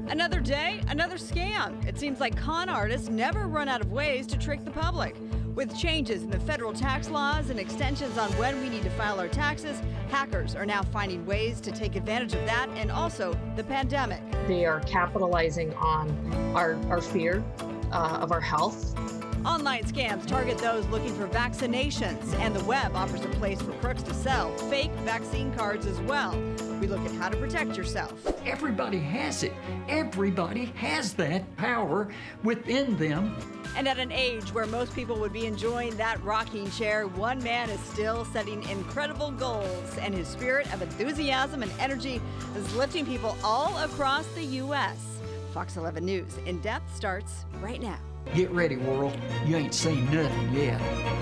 Another day, another scam. It seems like con artists never run out of ways to trick the public. With changes in the federal tax laws and extensions on when we need to file our taxes, hackers are now finding ways to take advantage of that and also the pandemic. They are capitalizing on our fear of our health. Online scams target those looking for vaccinations, and the web offers a place for crooks to sell fake vaccine cards as well. We look at how to protect yourself. Everybody has it. Everybody has that power within them. And at an age where most people would be enjoying that rocking chair, one man is still setting incredible goals, and his spirit of enthusiasm and energy is lifting people all across the U.S. Fox 11 News In Depth starts right now. Get ready, world. You ain't seen nothing yet.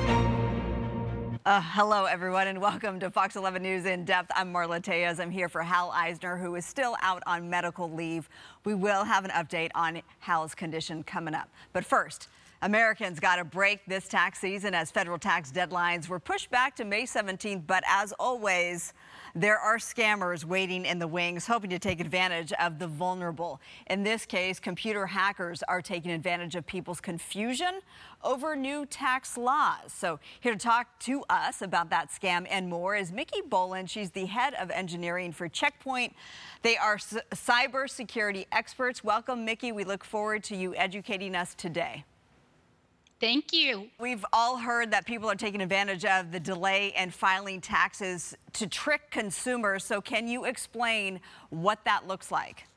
Hello, everyone, and welcome to Fox 11 News In Depth. I'm Marla Tejas. I'm here for Hal Eisner, who is still out on medical leave. We will have an update on Hal's condition coming up. But first, Americans got a break this tax season as federal tax deadlines were pushed back to May 17th. But as always, there are scammers waiting in the wings, hoping to take advantage of the vulnerable. In this case, computer hackers are taking advantage of people's confusion over new tax laws. So here to talk to us about that scam and more is Mickey Boland. She's the head of engineering for Check Point. They are cybersecurity experts. Welcome, Mickey. We look forward to you educating us today. Thank you. We've all heard that people are taking advantage of the delay in filing taxes to trick consumers. So can you explain what that looks like?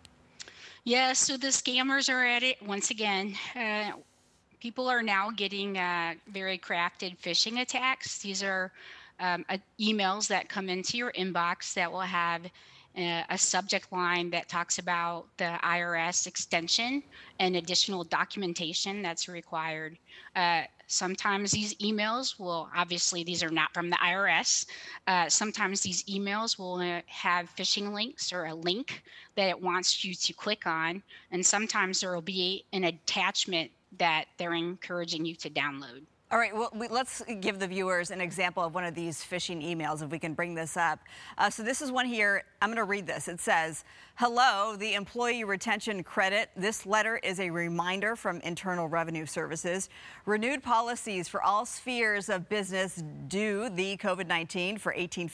Yes, so the scammers are at it once again. People are now getting very crafted phishing attacks. These are emails that come into your inbox that will have a subject line that talks about the IRS extension and additional documentation that's required. Sometimes these emails will, obviously these are not from the IRS. Sometimes these emails will have phishing links or a link that it wants you to click on. And sometimes there will be an attachment that they're encouraging you to download. All right, well, let's give the viewers an example of one of these phishing emails, if we can bring this up. So this is one here. I'm going to read this. It says, "Hello, the Employee Retention Credit. This letter is a reminder from Internal Revenue Services. Renewed policies for all spheres of business due the COVID-19 for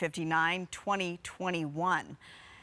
1859-2021.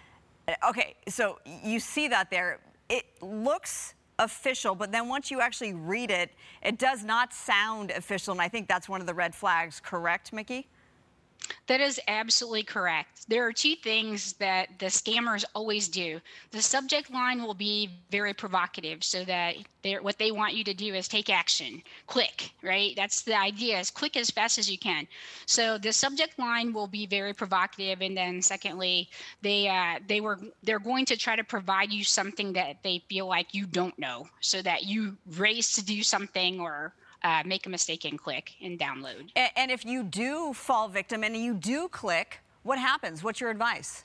Okay, so you see that there. It looks official, but then once you actually read it, it does not sound official, and I think that's one of the red flags, correct, Mickey? That is absolutely correct. There are two things that the scammers always do. The subject line will be very provocative, so that what they want you to do is take action, click, right? That's the idea, is click as fast as you can. So the subject line will be very provocative, and then secondly, they're going to try to provide you something that they feel like you don't know, so that you race to do something or make a mistake and click and download. And if you do fall victim and you do click, what happens? What's your advice?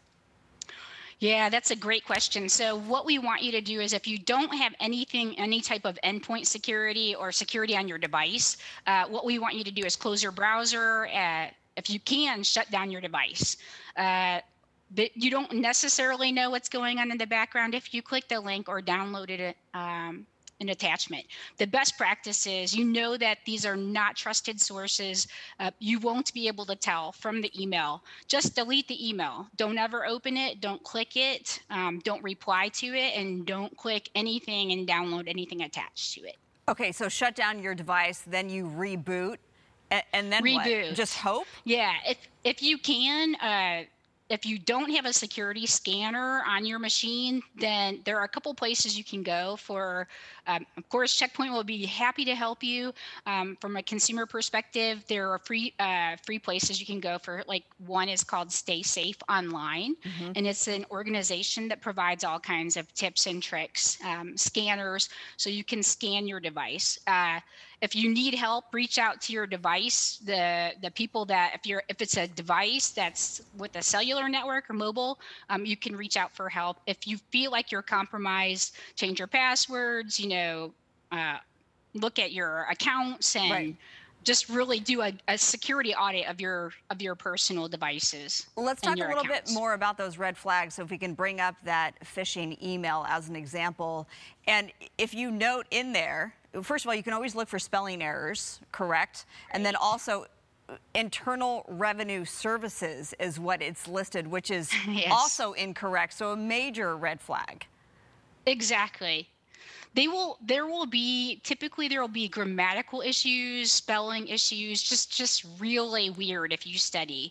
Yeah, that's a great question. So what we want you to do is, if you don't have any type of endpoint security or security on your device, what we want you to do is close your browser. If you can, shut down your device. But you don't necessarily know what's going on in the background if you click the link or downloaded it. An attachment. The best practice is, you know that these are not trusted sources. You won't be able to tell from the email. Just delete the email. Don't ever open it. Don't click it. Don't reply to it, and don't click anything and download anything attached to it. Okay, so shut down your device, then you reboot, and then reboot. What? Just hope? Yeah, if you can. If you don't have a security scanner on your machine, then there are a couple places you can go for. Of course, Check Point will be happy to help you. From a consumer perspective, there are free places you can go for. Like, one is called Stay Safe Online, and it's an organization that provides all kinds of tips and tricks, scanners, so you can scan your device. If you need help, reach out to your device. The people that, if it's a device that's with a cellular network or mobile, you can reach out for help. If you feel like you're compromised, change your passwords. Look at your accounts and just really do a security audit of your personal devices. Let's and talk a your little bit accounts. more about those red flags. So if we can bring up that phishing email as an example. And if you note in there, first of all, you can always look for spelling errors, correct? And then also Internal Revenue Services is what it's listed, which is Yes. also incorrect. So a major red flag. Exactly. There will be grammatical issues, spelling issues, just really weird if you study.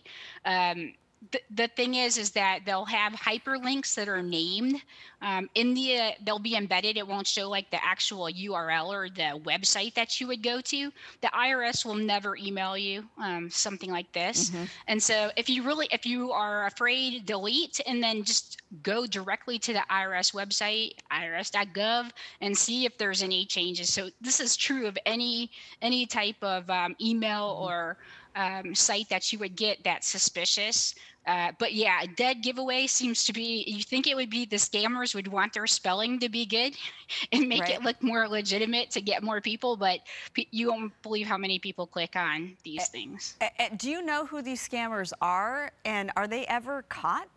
The thing is that they'll have hyperlinks that are named they'll be embedded. It won't show like the actual URL or the website that you would go to. The IRS will never email you something like this. And so if you are afraid, delete and then just go directly to the IRS website, irs.gov, and see if there's any changes. So this is true of any type of email or site that you would get that's suspicious. But yeah, a dead giveaway seems to be, you think it would be the scammers would want their spelling to be good and make it look more legitimate to get more people, but you won't believe how many people click on these things. Do you know who these scammers are, and are they ever caught?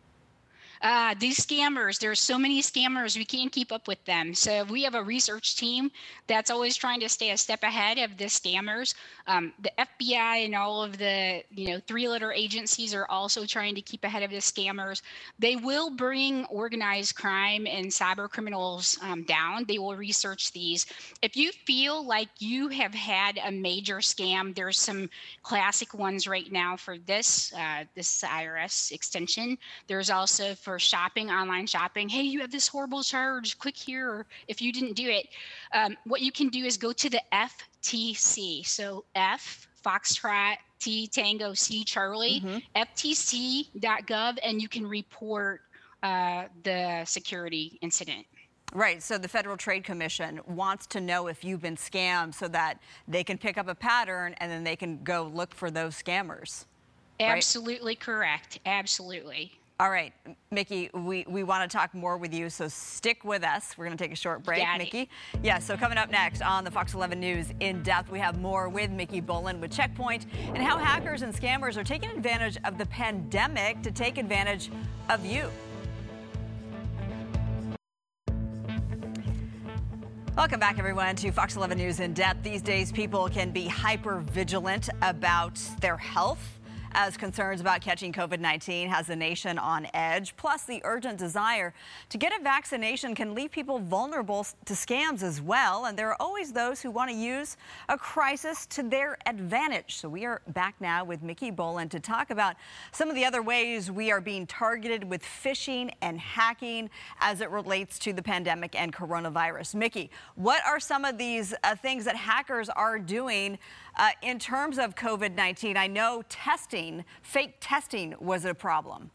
These scammers, there's so many scammers, we can't keep up with them. So we have a research team that's always trying to stay a step ahead of the scammers. The FBI and all of the, three-letter agencies are also trying to keep ahead of the scammers. They will bring organized crime and cyber criminals down. They will research these. If you feel like you have had a major scam, there's some classic ones right now for this IRS extension. There's also for shopping, online shopping. Hey, you have this horrible charge, click here. Or if you didn't do it, what you can do is go to the FTC. So F, Foxtrot, T, Tango, C, Charlie, FTC.gov, and you can report the security incident. Right. So the Federal Trade Commission wants to know if you've been scammed so that they can pick up a pattern and then they can go look for those scammers. Absolutely correct. Absolutely. All right, Mickey, we want to talk more with you, so stick with us. We're going to take a short break, Mickey. Yeah, so coming up next on the Fox 11 News In Depth, we have more with Mickey Boland with Check Point and how hackers and scammers are taking advantage of the pandemic to take advantage of you. Welcome back, everyone, to Fox 11 News In Depth. These days, people can be hyper vigilant about their health, as concerns about catching COVID-19 has the nation on edge. Plus, the urgent desire to get a vaccination can leave people vulnerable to scams as well. And there are always those who want to use a crisis to their advantage. So we are back now with Mickey Boland to talk about some of the other ways we are being targeted with phishing and hacking as it relates to the pandemic and coronavirus. Mickey, what are some of these things that hackers are doing in terms of COVID-19? I know fake testing was a problem.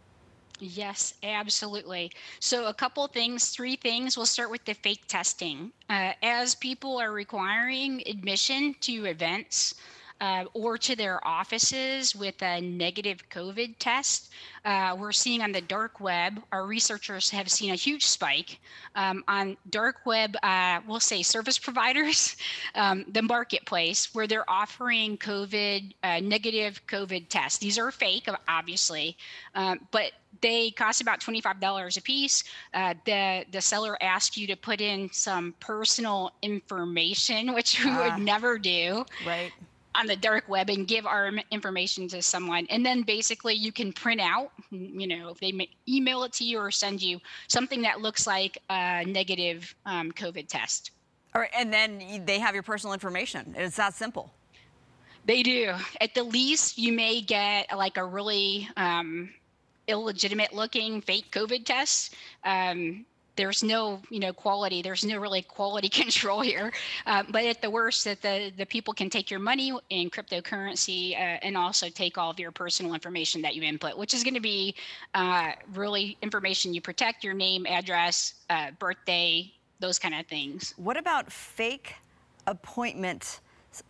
Yes, absolutely. So a couple things, three things. We'll start with the fake testing. As people are requiring admission to events or to their offices with a negative COVID test, we're seeing on the dark web, our researchers have seen a huge spike on dark web, we'll say service providers, the marketplace, where they're offering negative COVID tests. These are fake, obviously, but they cost about $25 a piece. The seller asks you to put in some personal information, which we would never do. Right. On the dark web and give our information to someone. And then basically you can print out, if they email it to you or send you something that looks like a negative COVID test. All right, and then they have your personal information. It's that simple. They do. At the least, you may get like a really illegitimate looking fake COVID test. There's no, quality. There's no really quality control here. But at the worst, that the people can take your money in cryptocurrency and also take all of your personal information that you input, which is going to be really information you protect: your name, address, birthday, those kind of things. What about fake appointments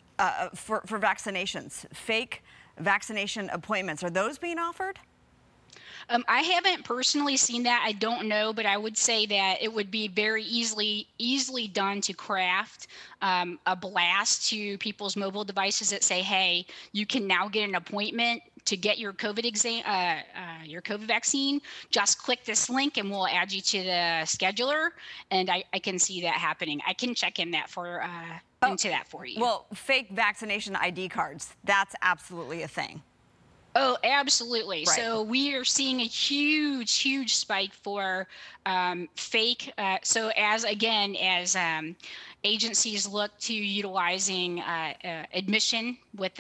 for vaccinations? Fake vaccination appointments, are those being offered? I haven't personally seen that. I don't know, but I would say that it would be very easily done to craft a blast to people's mobile devices that say, "Hey, you can now get an appointment to get your your COVID vaccine. Just click this link, and we'll add you to the scheduler." And I can see that happening. I can check in that for into that for you. Well, fake vaccination ID cards—that's absolutely a thing. Oh, absolutely. Right. So we are seeing a huge spike for fake. So as agencies look to utilizing admission with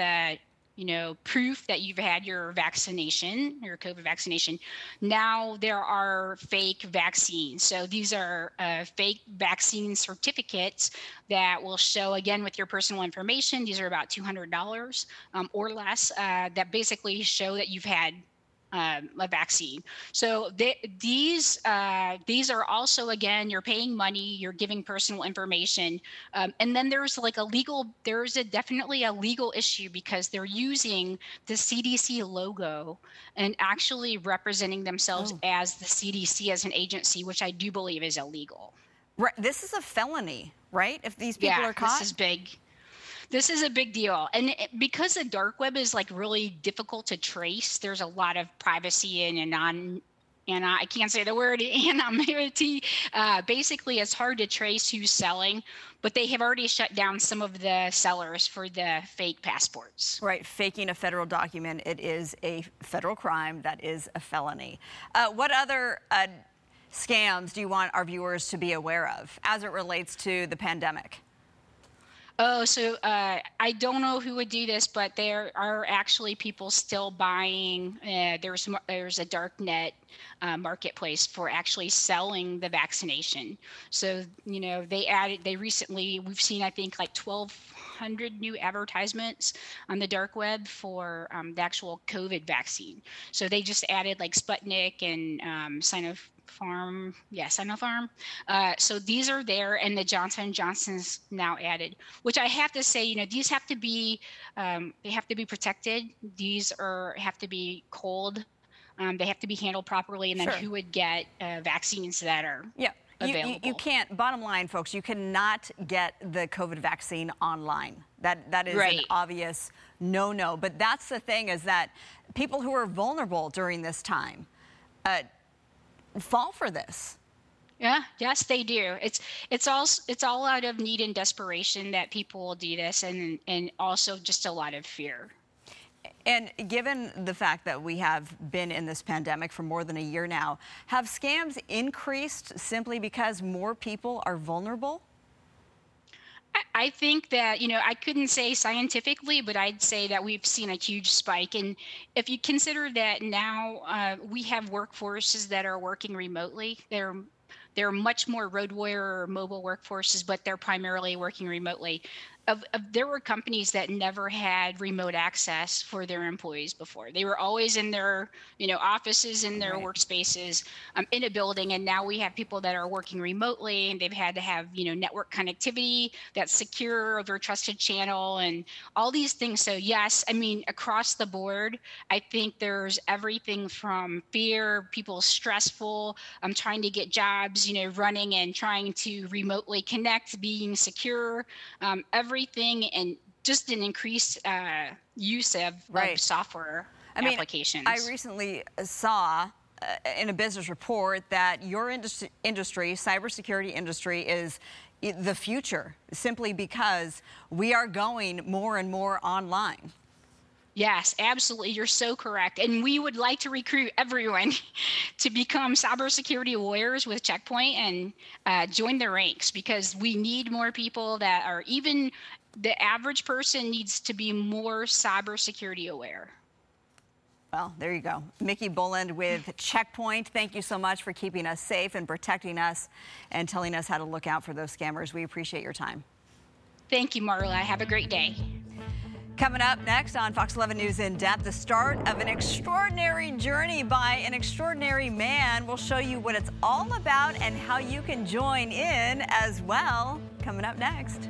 proof that you've had your vaccination, your COVID vaccination, now there are fake vaccines. So these are fake vaccine certificates that will show, again, with your personal information. These are about $200 or less, that basically show that you've had a vaccine. So these are also, again, you're paying money, you're giving personal information, and then there's definitely a legal issue because they're using the CDC logo and actually representing themselves as the CDC as an agency, which I do believe is illegal. Right. This is a felony, right? If these people are caught. This is big. This is a big deal. And because the dark web is like really difficult to trace, there's a lot of privacy and I can't say the word, anonymity. Basically, it's hard to trace who's selling, but they have already shut down some of the sellers for the fake passports. Right. Faking a federal document, it is a federal crime. That is a felony. What other scams do you want our viewers to be aware of as it relates to the pandemic? Oh, so I don't know who would do this, but there are actually people still buying. There's a dark net marketplace for actually selling the vaccination. So we've seen, I think, like 1,200 new advertisements on the dark web for the actual COVID vaccine. So they just added like Sputnik and Sinopharm. So these are there, and the Johnson & Johnson's now added, which I have to say, these have to be, they have to be protected. These have to be cold. They have to be handled properly, and then who would get vaccines that are available. You can't, bottom line, folks, you cannot get the COVID vaccine online. That is an obvious no. But that's the thing, is that people who are vulnerable during this time fall for this. Yes, they do. It's all out of need and desperation that people will do this, and also just a lot of fear. And given the fact that we have been in this pandemic for more than a year now, have scams increased simply because more people are vulnerable? I think that, I couldn't say scientifically, but I'd say that we've seen a huge spike. And if you consider that now we have workforces that are working remotely, they're much more road warrior or mobile workforces, but they're primarily working remotely. There were companies that never had remote access for their employees before. They were always in their, offices, in their workspaces, in a building. And now we have people that are working remotely, and they've had to have, network connectivity that's secure over a trusted channel and all these things. So yes, across the board, I think there's everything from fear, people stressful, trying to get jobs, running and trying to remotely connect, being secure, everything, and just an increased use of software applications. I recently saw in a business report that your industry, cybersecurity industry, is the future, simply because we are going more and more online. Yes, absolutely. You're so correct. And we would like to recruit everyone to become cybersecurity warriors with Check Point and join the ranks, because we need more people that are, even the average person needs to be more cybersecurity aware. Well, there you go. Mickey Boland with Check Point. Thank you so much for keeping us safe and protecting us and telling us how to look out for those scammers. We appreciate your time. Thank you, Marla. Have a great day. Coming up next on Fox 11 News In Depth, the start of an extraordinary journey by an extraordinary man. We'll show you what it's all about and how you can join in as well. Coming up next.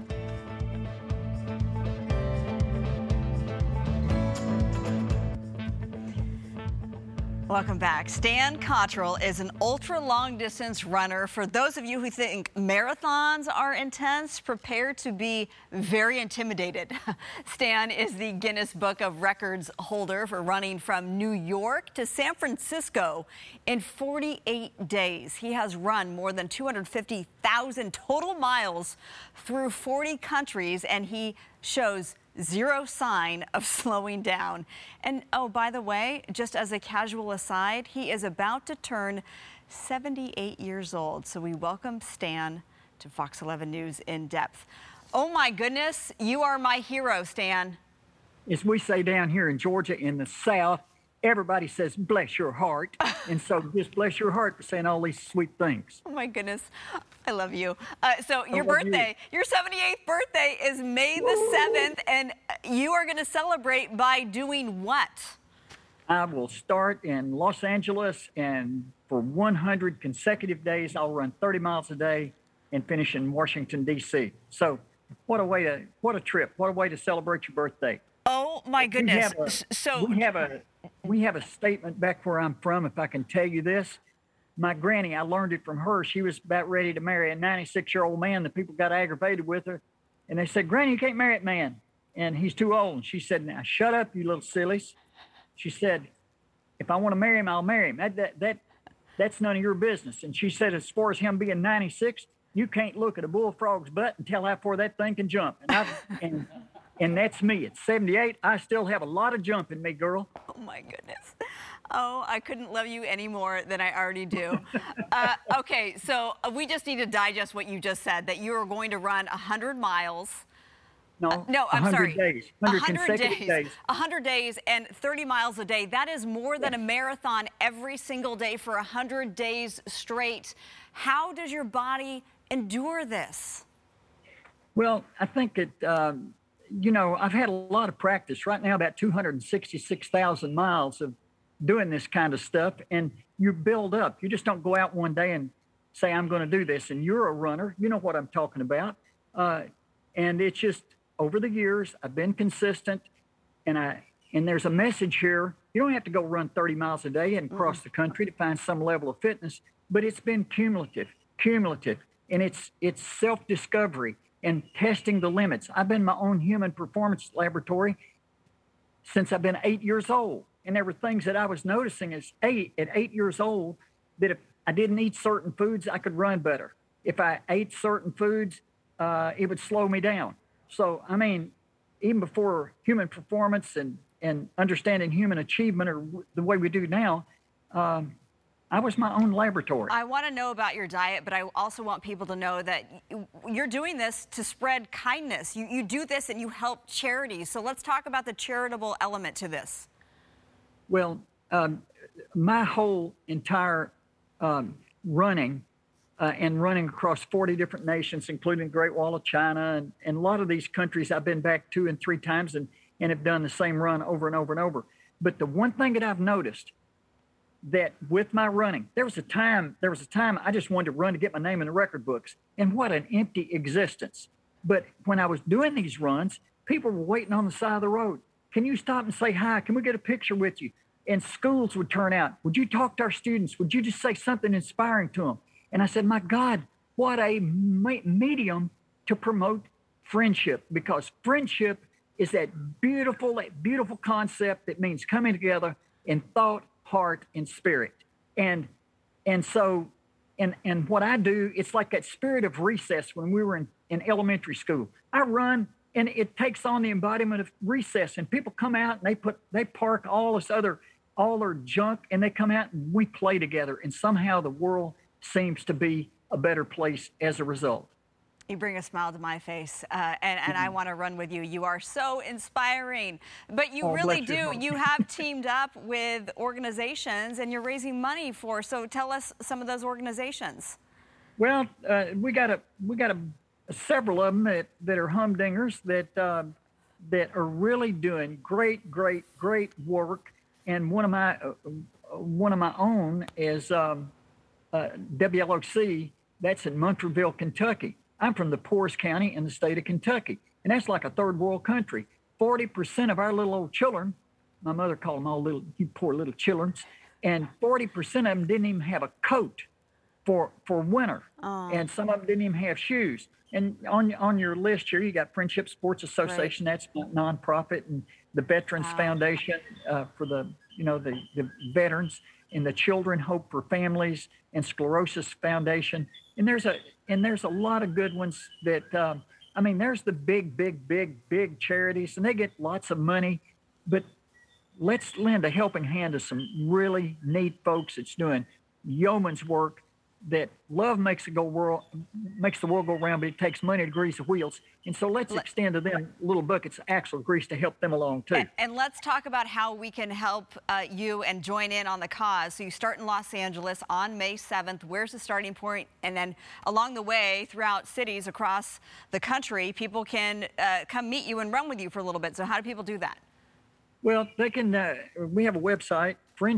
Welcome back. Stan Cottrell is an ultra long distance runner. For those of you who think marathons are intense, prepare to be very intimidated. Stan is the Guinness Book of Records holder for running from New York to San Francisco in 48 days. He has run more than 250,000 total miles through 40 countries, and he shows zero sign of slowing down. And oh, by the way, just as a casual aside, he is about to turn 78 years old. So we welcome Stan to Fox 11 News In Depth. Oh my goodness, you are my hero, Stan. As we say down here in Georgia in the South, everybody says, bless your heart. And so just bless your heart for saying all these sweet things. Oh my goodness, I love you. So your birthday, your 78th birthday is May the 7th, and you are going to celebrate by doing what? I will start in Los Angeles, and for 100 consecutive days, I'll run 30 miles a day and finish in Washington, D.C. So what a trip. What a way to celebrate your birthday. Oh my goodness. We have a statement back where I'm from, if I can tell you this. My granny, I learned it from her. She was about ready to marry a 96-year-old man. The people got aggravated with her. And they said, Granny, you can't marry that man. And he's too old. And she said, now, shut up, you little sillies. She said, if I want to marry him, I'll marry him. That's none of your business. And she said, as far as him being 96, you can't look at a bullfrog's butt and tell how far that thing can jump. And that's me. At 78, I still have a lot of jump in me, girl. Oh, my goodness. Oh, I couldn't love you any more than I already do. Okay, so we just need to digest what you just said, that you are going to run 100 miles. No, no, I'm 100 sorry. days. 100 consecutive days. 100 days and 30 miles a day. That is more than a marathon every single day for 100 days straight. How does your body endure this? Well, I think it... you know, I've had a lot of practice right now, about 266,000 miles of doing this kind of stuff. And you build up. You just don't go out one day and say, I'm going to do this. And you're a runner. You know what I'm talking about. And it's just over the years, I've been consistent. And there's a message here. You don't have to go run 30 miles a day and across the country to find some level of fitness. But it's been cumulative. And it's self-discovery and testing the limits. I've been my own human performance laboratory since I've been 8 years old. And there were things that I was noticing at 8 years old, that if I didn't eat certain foods, I could run better. If I ate certain foods, it would slow me down. So, I mean, even before human performance and understanding human achievement or the way we do now, I was my own laboratory. I want to know about your diet, but I also want people to know that you're doing this to spread kindness. You do this and you help charities. So let's talk about the charitable element to this. Well, my whole entire running and running across 40 different nations, including the Great Wall of China, and a lot of these countries I've been back 2 and 3 times and have done the same run over and over and over. But the one thing that I've noticed, that with my running, there was a time I just wanted to run to get my name in the record books, and what an empty existence. But when I was doing these runs, people were waiting on the side of the road. Can you stop and say hi? Can we get a picture with you? And schools would turn out. Would you talk to our students? Would you just say something inspiring to them? And I said, my God, what a medium to promote friendship, because friendship is that beautiful concept that means coming together in thought, heart, and spirit. And so what I do, it's like that spirit of recess when we were in elementary school. I run, and it takes on the embodiment of recess, and people come out and they park all their junk, and they come out and we play together, and somehow the world seems to be a better place as a result. You bring a smile to my face, and I want to run with you. You are so inspiring. But you really do. You have teamed up with organizations, and you're raising money for. So tell us some of those organizations. Well, we got several of them that are humdingers that are really doing great work. And one of my own is WLOC. That's in Montreeville, Kentucky. I'm from the poorest county in the state of Kentucky, and that's like a third world country. 40% of our little old children, my mother called them all little, you poor little children, and 40% of them didn't even have a coat for winter, and some of them didn't even have shoes. And on your list here, you got Friendship Sports Association, that's nonprofit, and the Veterans Foundation for the veterans, and the Children Hope for Families, and Sclerosis Foundation. And there's a lot of good ones that there's the big charities, and they get lots of money, but let's lend a helping hand to some really neat folks that's doing yeoman's work. That love makes the world go round, but it takes money to grease the wheels. And so let's extend to them little buckets of axle grease to help them along too. And let's talk about how we can help you and join in on the cause. So you start in Los Angeles on May 7th. Where's the starting point? And then along the way, throughout cities across the country, people can come meet you and run with you for a little bit. So how do people do that? Well, they can. We have a website,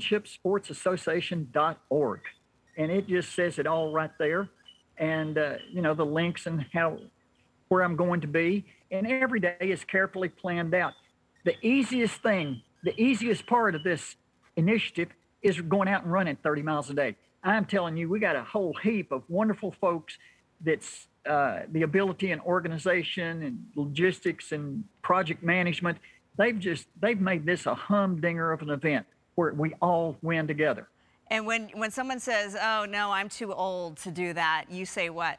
friendshipsportsassociation.org. And it just says it all right there. And, the links and where I'm going to be. And every day is carefully planned out. The easiest part of this initiative is going out and running 30 miles a day. I'm telling you, we got a whole heap of wonderful folks that's the ability and organization and logistics and project management. They've made this a humdinger of an event where we all win together. And when someone says, oh, no, I'm too old to do that, you say what?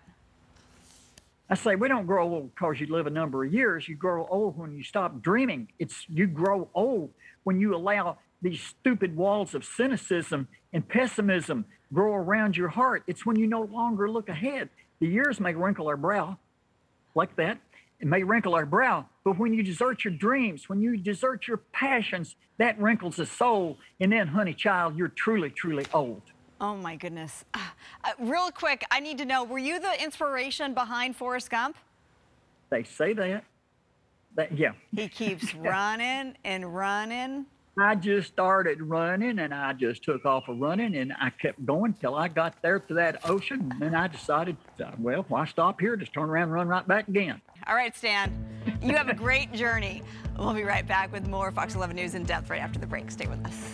I say, we don't grow old because you live a number of years. You grow old when you stop dreaming. You grow old when you allow these stupid walls of cynicism and pessimism grow around your heart. It's when you no longer look ahead. The years may wrinkle our brow like that. It may wrinkle our brow, but when you desert your dreams, when you desert your passions, that wrinkles the soul. And then, honey child, you're truly, truly old. Oh, my goodness. Real quick, I need to know, were you the inspiration behind Forrest Gump? They say that. Yeah. He keeps running and running. I just started running, and I just took off running, and I kept going till I got there to that ocean. And then I decided, well, why stop here? Just turn around and run right back again. All right, Stan, you have a great journey. We'll be right back with more Fox 11 News in Depth right after the break. Stay with us.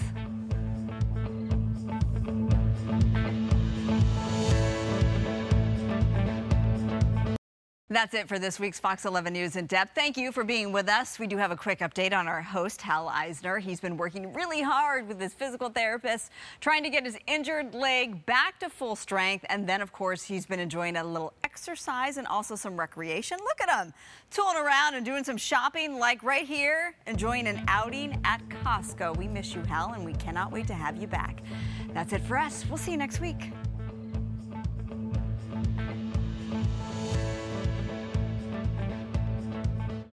That's it for this week's Fox 11 News in Depth. Thank you for being with us. We do have a quick update on our host, Hal Eisner. He's been working really hard with his physical therapist, trying to get his injured leg back to full strength. And then, of course, he's been enjoying a little exercise and also some recreation. Look at him, tooling around and doing some shopping, like right here, enjoying an outing at Costco. We miss you, Hal, and we cannot wait to have you back. That's it for us. We'll see you next week.